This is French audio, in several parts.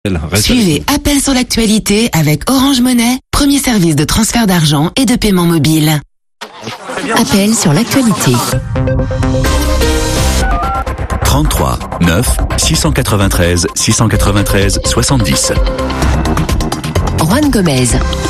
Suivez Appel sur l'actualité avec Orange Monnaie, premier service de transfert d'argent et de paiement mobile. Appel sur l'actualité. 33 9 693 693 70. Juan Gomez.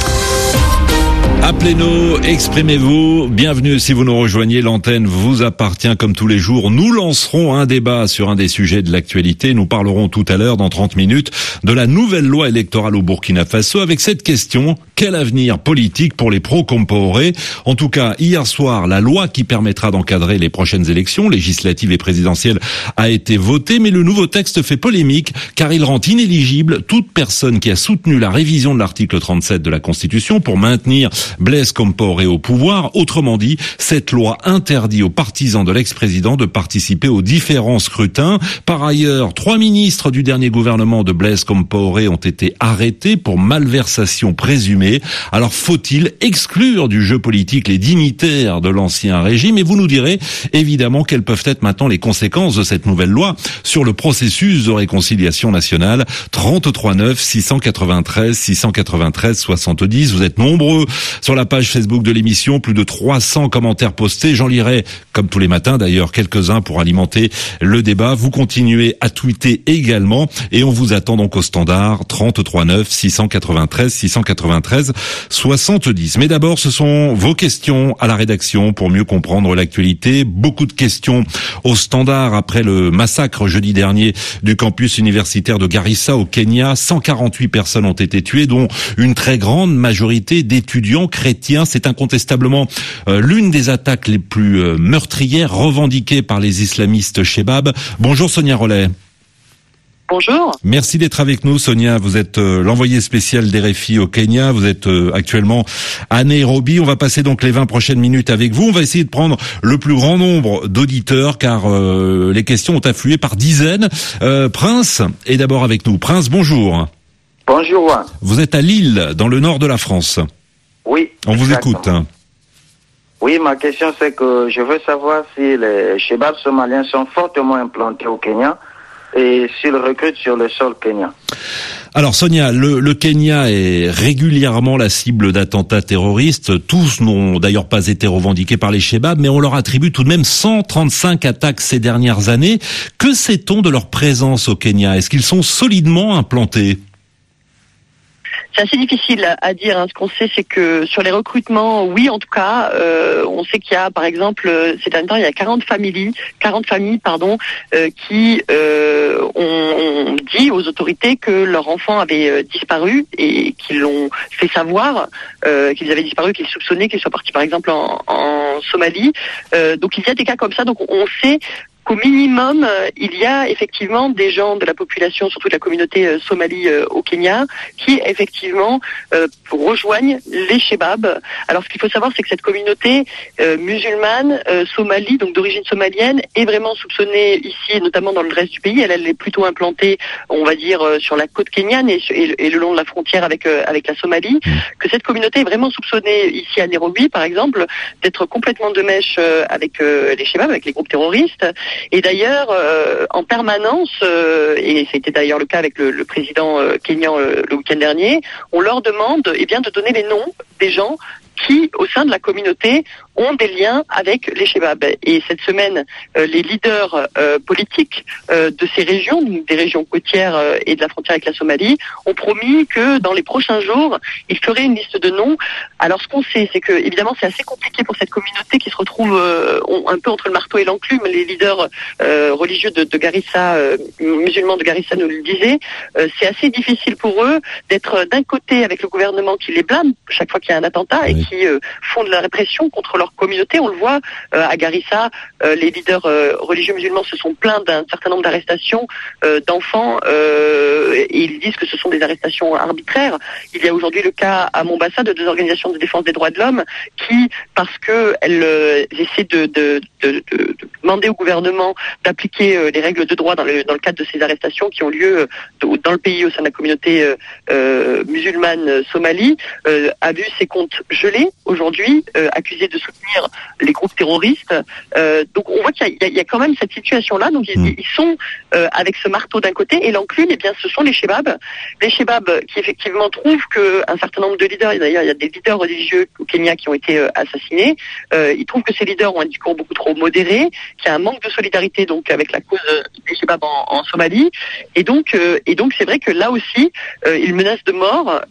Appelez-nous, exprimez-vous. Bienvenue si vous nous rejoignez. L'antenne vous appartient comme tous les jours. Nous lancerons un débat sur un des sujets de l'actualité. Nous parlerons tout à l'heure, dans 30 minutes, de la nouvelle loi électorale au Burkina Faso avec cette question: quel avenir politique pour les pro-Compaoré? En tout cas, hier soir, la loi qui permettra d'encadrer les prochaines élections législatives et présidentielles a été votée, mais le nouveau texte fait polémique car il rend inéligible toute personne qui a soutenu la révision de l'article 37 de la Constitution pour maintenir Blaise Compaoré au pouvoir. Autrement dit, cette loi interdit aux partisans de l'ex-président de participer aux différents scrutins. Par ailleurs, 3 ministres du dernier gouvernement de Blaise Compaoré ont été arrêtés pour malversation présumée. Alors faut-il exclure du jeu politique les dignitaires de l'ancien régime? Et vous nous direz évidemment quelles peuvent être maintenant les conséquences de cette nouvelle loi sur le processus de réconciliation nationale. 33 9 693 693 70. Vous êtes nombreux sur la page Facebook de l'émission, plus de 300 commentaires postés. J'en lirai, comme tous les matins d'ailleurs, quelques-uns pour alimenter le débat. Vous continuez à tweeter également et on vous attend donc au standard 33 9 693 693 70. Mais d'abord, ce sont vos questions à la rédaction pour mieux comprendre l'actualité. Beaucoup de questions au standard après le massacre jeudi dernier du campus universitaire de Garissa au Kenya. 148 personnes ont été tuées, dont une très grande majorité d'étudiants chrétiens. C'est incontestablement l'une des attaques les plus meurtrières revendiquées par les islamistes Chebab. Bonjour Sonia Rollet. Bonjour. Merci d'être avec nous, Sonia. Vous êtes l'envoyée spéciale d'RFI au Kenya. Vous êtes actuellement à Nairobi. On va passer donc les 20 prochaines minutes avec vous. On va essayer de prendre le plus grand nombre d'auditeurs car les questions ont afflué par dizaines. Prince est d'abord avec nous. Prince, bonjour. Bonjour. Vous êtes à Lille, dans le nord de la France. Oui. On vous écoute. Oui, ma question c'est que je veux savoir si les Chebab somaliens sont fortement implantés au Kenya et s'ils recrutent sur le sol kenyan. Alors Sonia, le Kenya est régulièrement la cible d'attentats terroristes. Tous n'ont d'ailleurs pas été revendiqués par les Chebab, mais on leur attribue tout de même 135 attaques ces dernières années. Que sait-on de leur présence au Kenya? Est-ce qu'ils sont solidement implantés? C'est assez difficile à dire. Ce qu'on sait, c'est que sur les recrutements, oui, en tout cas, on sait qu'il y a, par exemple, ces derniers temps, il y a 40 familles, qui ont dit aux autorités que leur enfant avait disparu et qu'ils l'ont fait savoir qu'ils avaient disparu, qu'ils soupçonnaient qu'ils soient partis, par exemple, en Somalie. Donc il y a des cas comme ça. Donc on sait qu'au minimum, il y a effectivement des gens de la population, surtout de la communauté somalie au Kenya, qui effectivement rejoignent les Chebab. Alors ce qu'il faut savoir, c'est que cette communauté musulmane somalie, donc d'origine somalienne, est vraiment soupçonnée ici, notamment dans le reste du pays. Elle est plutôt implantée, on va dire, sur la côte kenyane et le long de la frontière avec la Somalie. Que cette communauté est vraiment soupçonnée ici à Nairobi, par exemple, d'être complètement de mèche avec les Chebab, avec les groupes terroristes. Et d'ailleurs, en permanence, et c'était d'ailleurs le cas avec le président kényan le week-end dernier, on leur demande de donner les noms des gens qui, au sein de la communauté, ont des liens avec les Chebab. Et cette semaine, les leaders politiques de ces régions, des régions côtières et de la frontière avec la Somalie, ont promis que dans les prochains jours, ils feraient une liste de noms. Alors ce qu'on sait, c'est que évidemment c'est assez compliqué pour cette communauté qui se retrouve un peu entre le marteau et l'enclume. Les leaders religieux de Garissa, musulmans de Garissa nous le disaient. C'est assez difficile pour eux d'être d'un côté avec le gouvernement qui les blâme chaque fois qu'il y a un attentat et qui font de la répression contre leur communauté. On le voit à Garissa, les leaders religieux musulmans se sont plaints d'un certain nombre d'arrestations d'enfants et ils disent que ce sont des arrestations arbitraires. Il y a aujourd'hui le cas à Mombasa de 2 organisations de défense des droits de l'homme qui, parce que elles essaient de demander au gouvernement d'appliquer les règles de droit dans le cadre de ces arrestations qui ont lieu dans le pays au sein de la communauté musulmane somalie, a vu ses comptes gelés communauté aujourd'hui accusée de soutenir les groupes terroristes. Donc on voit qu'il y a quand même cette situation-là. Donc ils sont avec ce marteau d'un côté et l'enclume, eh bien ce sont les Chebabs. Les Chebabs qui effectivement trouvent qu'un certain nombre de leaders, d'ailleurs il y a des leaders religieux au Kenya qui ont été assassinés, ils trouvent que ces leaders ont un discours beaucoup trop modéré, qu'il y a un manque de solidarité donc avec la cause des Chebabs en Somalie, et donc c'est vrai que là aussi ils menacent de mort,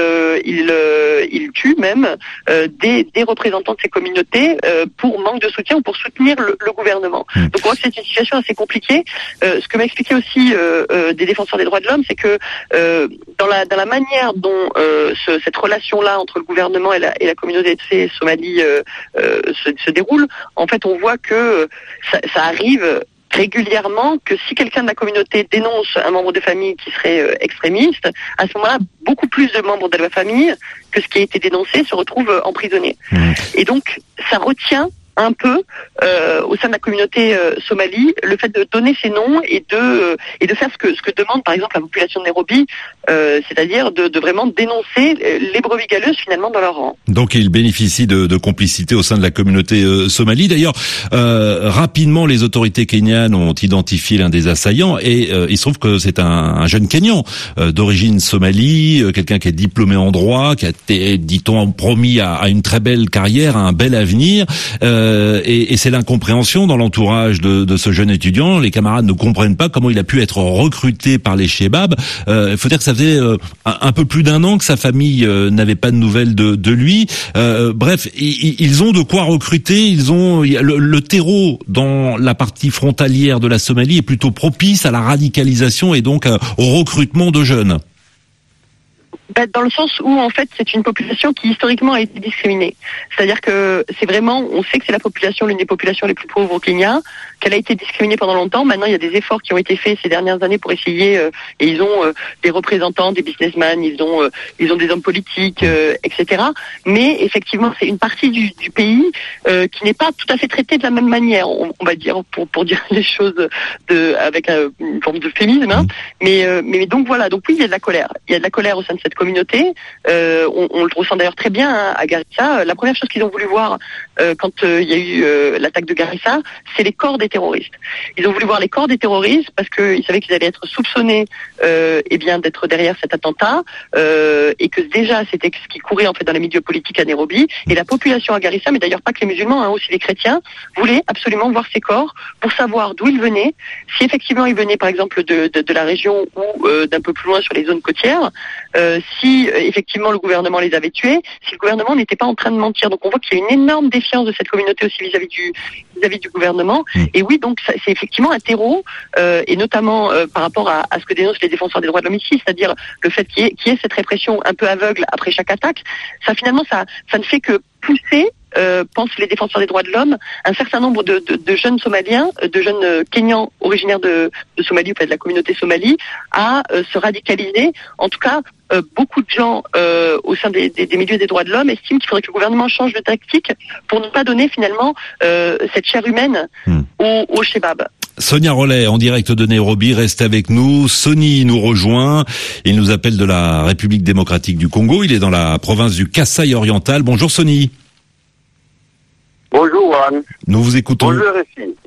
ils tuent même des représentants de ces communautés pour manque de soutien ou pour soutenir le gouvernement. Donc on voit que c'est une situation assez compliquée. Ce que m'a expliqué aussi des défenseurs des droits de l'homme, c'est que dans la manière dont cette relation-là entre le gouvernement et la communauté de Somalie se déroule, en fait on voit que ça arrive régulièrement que si quelqu'un de la communauté dénonce un membre de famille qui serait extrémiste, à ce moment-là, beaucoup plus de membres de la famille que ce qui a été dénoncé se retrouvent emprisonnés. Et donc, ça retient un peu au sein de la communauté somalie le fait de donner ces noms et de faire ce que demande par exemple la population de Nairobi, c'est-à-dire de vraiment dénoncer les brebis galeuses finalement dans leur rang. Donc il bénéficie de complicité au sein de la communauté somalie. D'ailleurs, rapidement les autorités kenyanes ont identifié l'un des assaillants et il se trouve que c'est un jeune Kenyan d'origine somalie, quelqu'un qui est diplômé en droit, qui a été, dit-on, promis à une très belle carrière, à un bel avenir. Et c'est l'incompréhension dans l'entourage de ce jeune étudiant. Les camarades ne comprennent pas comment il a pu être recruté par les Chebabs. Il faut dire que ça faisait un peu plus d'un an que sa famille n'avait pas de nouvelles de lui. Bref, ils ont de quoi recruter. Ils ont le terreau dans la partie frontalière de la Somalie est plutôt propice à la radicalisation et donc au recrutement de jeunes. Dans le sens où en fait c'est une population qui historiquement a été discriminée. C'est-à-dire que c'est vraiment, on sait que c'est la population, l'une des populations les plus pauvres au Kenya, qu'elle a été discriminée pendant longtemps. Maintenant il y a des efforts qui ont été faits ces dernières années pour essayer, et ils ont des représentants, des businessmen, ils ont des hommes politiques, etc. Mais effectivement c'est une partie du pays qui n'est pas tout à fait traitée de la même manière, on va dire, pour dire les choses avec une forme de féminisme. Hein. Mais donc voilà, donc oui il y a de la colère. Il y a de la colère au sein de cette communauté, on le ressent d'ailleurs très bien à Garissa. La première chose qu'ils ont voulu voir quand il y a eu l'attaque de Garissa, c'est les corps des terroristes. Ils ont voulu voir les corps des terroristes parce qu'ils savaient qu'ils allaient être soupçonnés d'être derrière cet attentat et que déjà c'était ce qui courait en fait dans les milieux politiques à Nairobi. Et la population à Garissa, mais d'ailleurs pas que les musulmans, aussi les chrétiens, voulaient absolument voir ces corps pour savoir d'où ils venaient, si effectivement ils venaient par exemple de la région ou d'un peu plus loin sur les zones côtières, si effectivement le gouvernement les avait tués, si le gouvernement n'était pas en train de mentir. Donc on voit qu'il y a une énorme défiance de cette communauté aussi vis-à-vis du gouvernement. Et oui, donc c'est effectivement un terreau, et notamment par rapport à ce que dénoncent les défenseurs des droits de l'homme ici, c'est-à-dire le fait qu'il y ait cette répression un peu aveugle après chaque attaque, ça finalement ça ne fait que pousser, pensent les défenseurs des droits de l'homme, un certain nombre de jeunes Somaliens, de jeunes Kenyans originaires de Somalie, ou de la communauté somalie, à se radicaliser. En tout cas, beaucoup de gens au sein des milieux des droits de l'homme estiment qu'il faudrait que le gouvernement change de tactique pour ne pas donner finalement cette chair humaine aux Chebabs. Sonia Rollet, en direct de Nairobi, reste avec nous. Sony nous rejoint. Il nous appelle de la République démocratique du Congo. Il est dans la province du Kasaï oriental. Bonjour Sony. Bonjour Juan. Nous vous écoutons. Bonjour ici.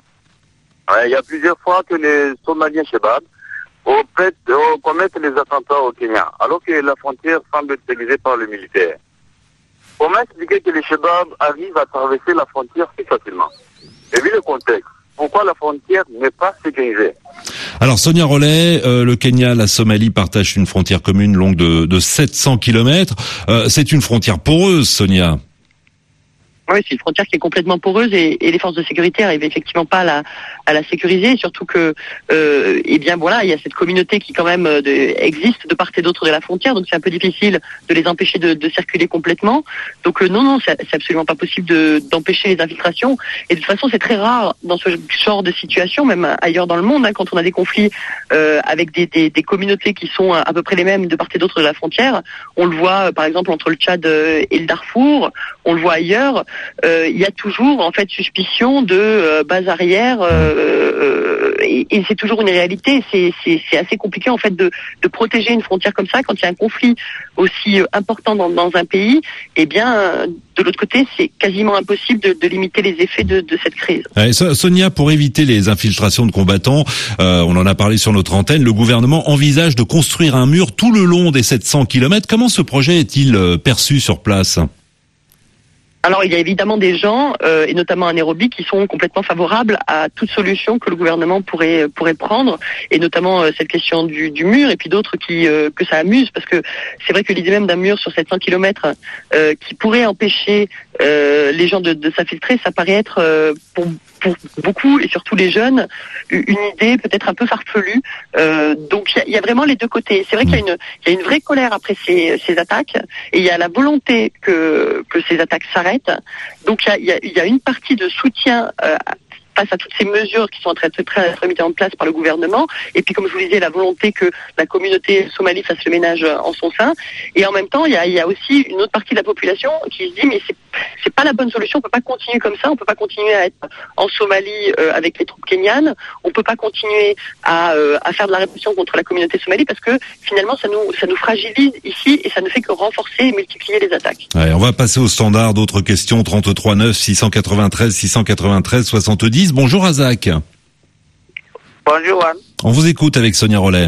Il y a plusieurs fois que les Somaliens Chebabs commettent les attentats au Kenya, alors que la frontière semble être sécurisée par les militaires. Comment expliquer que les Chebabs arrivent à traverser la frontière si facilement? Et vu le contexte, pourquoi la frontière n'est pas sécurisée? Alors Sonia Rollet, le Kenya, la Somalie partagent une frontière commune longue de 700 kilomètres. C'est une frontière poreuse, Sonia. Oui, c'est une frontière qui est complètement poreuse et les forces de sécurité n'arrivent effectivement pas à la sécuriser, surtout que il y a cette communauté qui quand même existe de part et d'autre de la frontière, donc c'est un peu difficile de les empêcher de circuler complètement. Donc non, c'est absolument pas possible d'empêcher les infiltrations. Et de toute façon, c'est très rare dans ce genre de situation, même ailleurs dans le monde, quand on a des conflits avec des communautés qui sont à peu près les mêmes de part et d'autre de la frontière. On le voit par exemple entre le Tchad et le Darfour, on le voit ailleurs. il y a toujours en fait suspicion de base arrière et c'est toujours une réalité. C'est assez compliqué en fait de protéger une frontière comme ça quand il y a un conflit aussi important dans un pays. Eh bien, de l'autre côté, c'est quasiment impossible de limiter les effets de cette crise. Sonia, pour éviter les infiltrations de combattants, on en a parlé sur notre antenne, le gouvernement envisage de construire un mur tout le long des 700 km. Comment ce projet est-il perçu sur place ? Alors, il y a évidemment des gens, et notamment à Nairobi, qui sont complètement favorables à toute solution que le gouvernement pourrait prendre, et notamment cette question du mur, et puis d'autres que ça amuse, parce que c'est vrai que l'idée même d'un mur sur 700 km qui pourrait empêcher les gens de s'infiltrer, ça paraît être pour beaucoup, et surtout les jeunes, une idée peut-être un peu farfelue. Donc il y a vraiment les deux côtés. C'est vrai qu'il y a une vraie colère après ces attaques, et il y a la volonté que ces attaques s'arrêtent. Donc il y a une partie de soutien face à toutes ces mesures qui sont en train d'être mises en place par le gouvernement, et puis comme je vous le disais, la volonté que la communauté somalie fasse le ménage en son sein, et en même temps il y a aussi une autre partie de la population qui se dit mais c'est pas la bonne solution, on peut pas continuer comme ça, on peut pas continuer à être en Somalie avec les troupes kenyanes, on peut pas continuer à faire de la répression contre la communauté somalie, parce que finalement ça nous fragilise ici et ça ne fait que renforcer et multiplier les attaques. Allez, on va passer au standard. D'autres questions, 33 9 693 693 70. Bonjour Azak. Bonjour Anne. On vous écoute avec Sonia Rollet.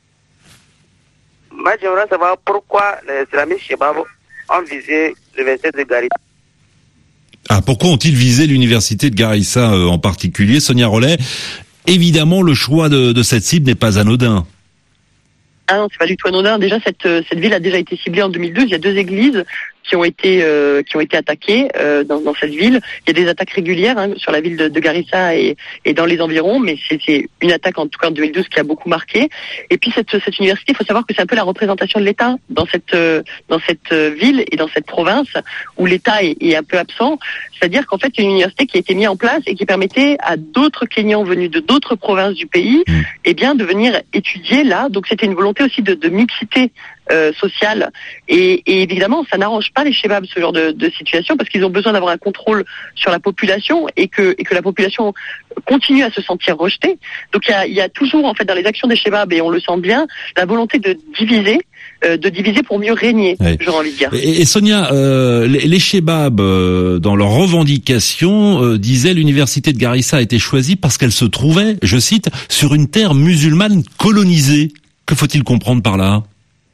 Moi j'aimerais savoir pourquoi les islamistes Chebab ont visé l'université de Garissa. Pourquoi ont-ils visé l'université de Garissa en particulier, Sonia Rollet? Évidemment, le choix de cette cible n'est pas anodin. Ah non, c'est pas du tout anodin. Déjà, cette ville a déjà été ciblée en 2012. Il y a 2 églises qui ont été attaquées dans cette ville. Il y a des attaques régulières sur la ville de Garissa et dans les environs, mais c'est une attaque en tout cas en 2012 qui a beaucoup marqué. Et puis cette université, il faut savoir que c'est un peu la représentation de l'État dans cette ville et dans cette province où l'État est un peu absent. C'est-à-dire qu'en fait, c'est une université qui a été mise en place et qui permettait à d'autres Kenyans venus de d'autres provinces du pays, de venir étudier là. Donc c'était une volonté aussi de mixité sociale, et évidemment ça n'arrange pas les Chebab ce genre de situation, parce qu'ils ont besoin d'avoir un contrôle sur la population et que la population continue à se sentir rejetée. Donc il y a toujours en fait dans les actions des Chebab, et on le sent bien, la volonté de diviser pour mieux régner, j'aurais envie de dire. Et Sonia, les Chebab dans leurs revendications disaient l'université de Garissa a été choisie parce qu'elle se trouvait, je cite, sur une terre musulmane colonisée. Que faut-il comprendre par là?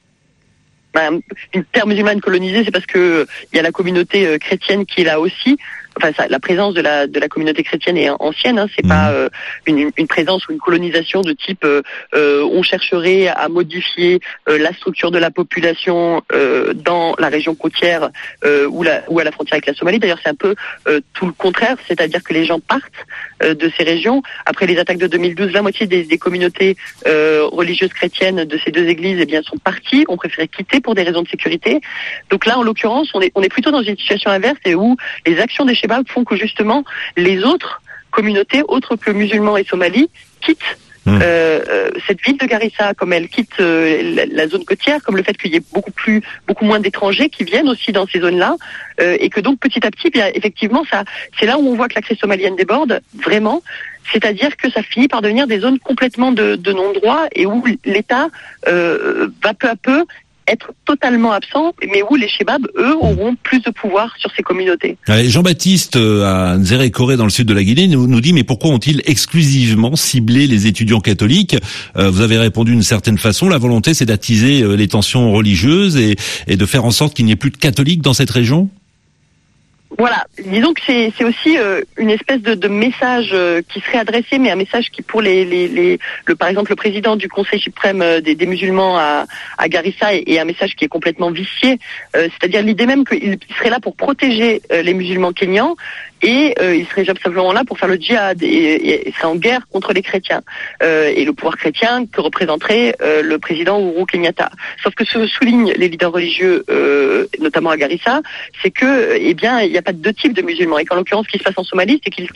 Une terre musulmane colonisée, c'est parce que il y a la communauté chrétienne qui est là aussi. Enfin, la présence de la communauté chrétienne est ancienne. C'est pas une présence ou une colonisation de type on chercherait à modifier la structure de la population dans la région côtière ou à la frontière avec la Somalie. D'ailleurs, c'est un peu tout le contraire, c'est-à-dire que les gens partent de ces régions. Après les attaques de 2012, la moitié des communautés religieuses chrétiennes de ces 2 églises sont parties, ont préféré quitter pour des raisons de sécurité. Donc là, en l'occurrence, on est plutôt dans une situation inverse, et où les actions des Chebab font que justement les autres communautés, autres que musulmans et somalis, quittent cette ville de Garissa, comme elle quitte la zone côtière, comme le fait qu'il y ait beaucoup moins d'étrangers qui viennent aussi dans ces zones-là, et que donc petit à petit, effectivement, c'est là où on voit que la crise somalienne déborde vraiment. C'est-à-dire que ça finit par devenir des zones complètement de non-droit, et où l'État va peu à peu être totalement absent, mais où les Chebab, eux, auront plus de pouvoir sur ces communautés. Jean-Baptiste à Nzérékoré dans le sud de la Guinée nous dit, mais pourquoi ont-ils exclusivement ciblé les étudiants catholiques? Vous avez répondu d'une certaine façon, la volonté c'est d'attiser les tensions religieuses et de faire en sorte qu'il n'y ait plus de catholiques dans cette région? Voilà, disons que c'est aussi une espèce de message qui serait adressé, mais un message qui pour par exemple le président du Conseil suprême des musulmans à Garissa est un message qui est complètement vicié, c'est-à-dire l'idée même qu'il serait là pour protéger les musulmans kenyans, et il serait simplement là pour faire le djihad, et serait en guerre contre les chrétiens et le pouvoir chrétien que représenterait le président Uhuru Kenyatta. Sauf que ce que soulignent les leaders religieux, notamment à Garissa, c'est que il n'y a pas de 2 types de musulmans, et qu'en l'occurrence ce qui se passe en Somalie, c'est qu'ils tuent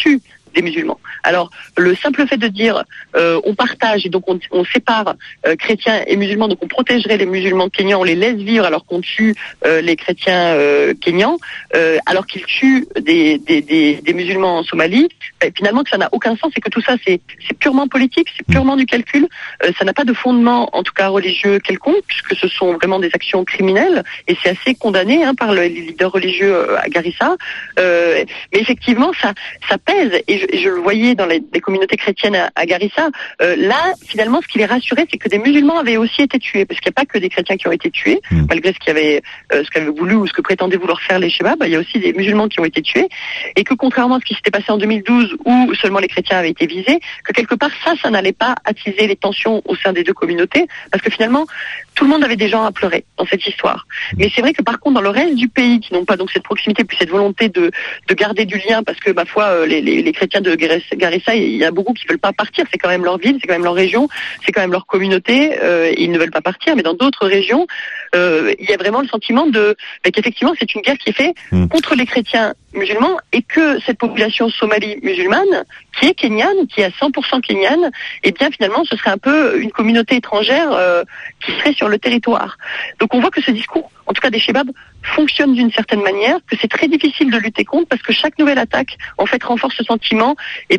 des musulmans. Alors, le simple fait de dire on partage et donc on sépare chrétiens et musulmans, donc on protégerait les musulmans kenyans, on les laisse vivre alors qu'on tue les chrétiens kenyans, alors qu'ils tuent des musulmans en Somalie, finalement que ça n'a aucun sens et que tout ça c'est purement politique, c'est purement du calcul, ça n'a pas de fondement en tout cas religieux quelconque, puisque ce sont vraiment des actions criminelles et c'est assez condamné par les leaders religieux à Garissa. Mais effectivement ça pèse et je le voyais dans les communautés chrétiennes à Garissa. Là, finalement, ce qui les rassurait, c'est que des musulmans avaient aussi été tués, parce qu'il n'y a pas que des chrétiens qui ont été tués, malgré ce qu'avaient voulu ou ce que prétendaient vouloir faire les Chebab. Il y a aussi des musulmans qui ont été tués, et que contrairement à ce qui s'était passé en 2012, où seulement les chrétiens avaient été visés, que quelque part ça n'allait pas attiser les tensions au sein des deux communautés, parce que finalement, tout le monde avait des gens à pleurer dans cette histoire. Mais c'est vrai que par contre, dans le reste du pays, qui n'ont pas donc cette proximité, puis cette volonté de garder du lien, parce que ma foi, les chrétiens de Garissa, il y a beaucoup qui veulent pas partir, c'est quand même leur ville, c'est quand même leur région, c'est quand même leur communauté, ils ne veulent pas partir, mais dans d'autres régions, il y a vraiment le sentiment qu'effectivement c'est une guerre qui est faite contre les chrétiens musulmans, et que cette population somalie musulmane, qui est kenyane, qui est à 100% kenyane, et bien finalement ce serait un peu une communauté étrangère qui serait sur le territoire. Donc on voit que ce discours, en tout cas des Chebab, fonctionne d'une certaine manière, que c'est très difficile de lutter contre, parce que chaque nouvelle attaque en fait renforce ce sentiment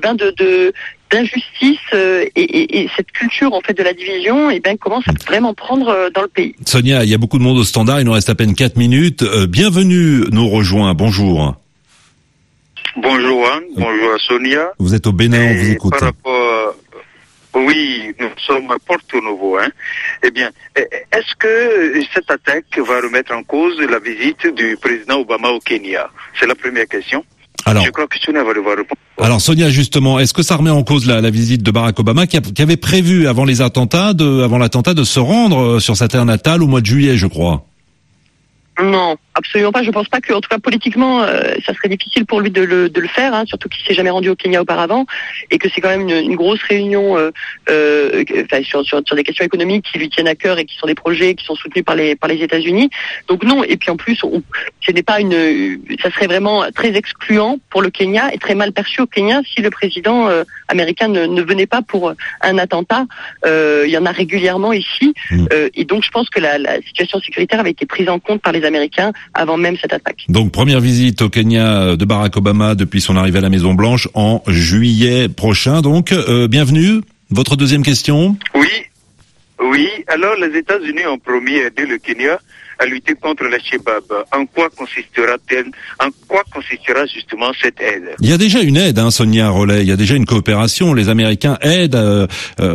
d'injustice et cette culture en fait de la division commence à vraiment prendre dans le pays. Sonia, il y a beaucoup de monde au standard, il nous reste à peine 4 minutes. Bienvenue nous rejoint, bonjour. Bonjour Anne, bonjour à Sonia. Vous êtes au Bénin, on vous écoute. Par rapport, oui, nous sommes à Porto Novo. Eh bien, est-ce que cette attaque va remettre en cause la visite du président Obama au Kenya? C'est la première question. Alors, je crois que Sonia va devoir répondre. Alors Sonia, justement, est-ce que ça remet en cause la visite de Barack Obama, qui avait prévu avant l'attentat de se rendre sur sa terre natale au mois de juillet, je crois? Non, absolument pas. Je pense pas que, en tout cas politiquement, ça serait difficile pour lui de le faire, surtout qu'il s'est jamais rendu au Kenya auparavant, et que c'est quand même une grosse réunion sur des questions économiques qui lui tiennent à cœur et qui sont des projets qui sont soutenus par les États-Unis. Donc non. Et puis en plus, ça serait vraiment très excluant pour le Kenya et très mal perçu au Kenya si le président américain ne venait pas pour un attentat. Il y en a régulièrement ici, et donc je pense que la situation sécuritaire avait été prise en compte par les Américains avant même cette attaque. Donc première visite au Kenya de Barack Obama depuis son arrivée à la Maison Blanche en juillet prochain. Donc bienvenue. Votre deuxième question? Oui. Alors les États-Unis ont promis d'aider le Kenya à lutter contre la Chebab. En quoi consistera justement cette aide? Il y a déjà une aide, Sonia Rollet. Il y a déjà une coopération. Les Américains aident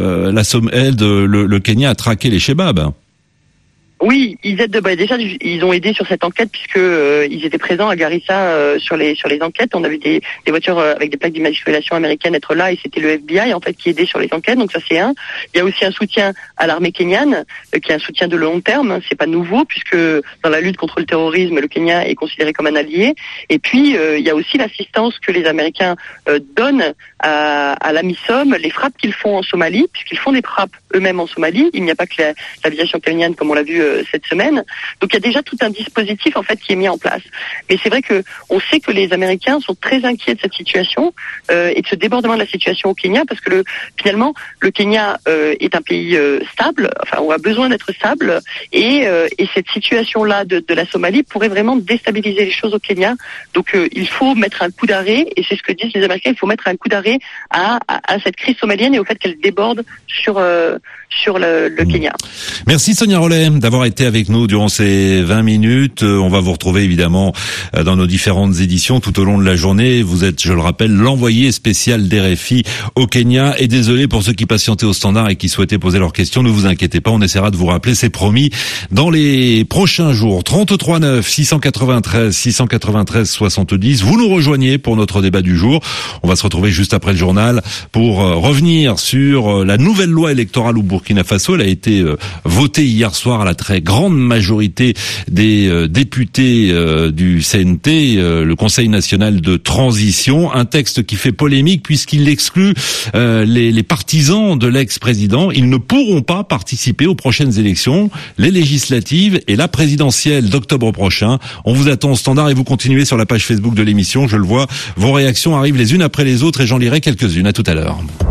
le Kenya à traquer les Chebab. Oui, ils aident. Déjà, ils ont aidé sur cette enquête puisque ils étaient présents à Garissa sur les enquêtes. On a vu des voitures avec des plaques d'immatriculation américaines être là, et c'était le FBI en fait qui aidait sur les enquêtes. Donc ça c'est un. Il y a aussi un soutien à l'armée kenyane, qui est un soutien de long terme. C'est pas nouveau puisque dans la lutte contre le terrorisme, le Kenya est considéré comme un allié. Et puis il y a aussi l'assistance que les Américains donnent à l'AMISOM, les frappes qu'ils font en Somalie, puisqu'ils font des frappes eux-mêmes en Somalie. Il n'y a pas que l'aviation kenyane comme on l'a vu cette semaine. Donc il y a déjà tout un dispositif en fait qui est mis en place. Mais c'est vrai que on sait que les Américains sont très inquiets de cette situation et de ce débordement de la situation au Kenya, parce que finalement le Kenya est un pays stable, enfin on a besoin d'être stable, et cette situation-là de la Somalie pourrait vraiment déstabiliser les choses au Kenya. Donc il faut mettre un coup d'arrêt, et c'est ce que disent les Américains, il faut mettre un coup d'arrêt à cette crise somalienne et au fait qu'elle déborde sur le Kenya. Merci Sonia Rollet d'avoir été avec nous durant ces 20 minutes. On va vous retrouver évidemment dans nos différentes éditions tout au long de la journée. Vous êtes, je le rappelle, l'envoyé spécial d'RFI au Kenya. Et désolé pour ceux qui patientaient au standard et qui souhaitaient poser leurs questions, ne vous inquiétez pas, on essaiera de vous rappeler, c'est promis, dans les prochains jours. 33 9 693 70. Vous nous rejoignez pour notre débat du jour. On va se retrouver juste après le journal pour revenir sur la nouvelle loi électorale au Burkina Faso. Elle a été votée hier soir à la très grande majorité des députés du CNT, le Conseil national de transition. Un texte qui fait polémique puisqu'il exclut les partisans de l'ex-président. Ils ne pourront pas participer aux prochaines élections, les législatives et la présidentielle d'octobre prochain. On vous attend au standard et vous continuez sur la page Facebook de l'émission. Je le vois, vos réactions arrivent les unes après les autres et j'en lirai quelques-unes. À tout à l'heure.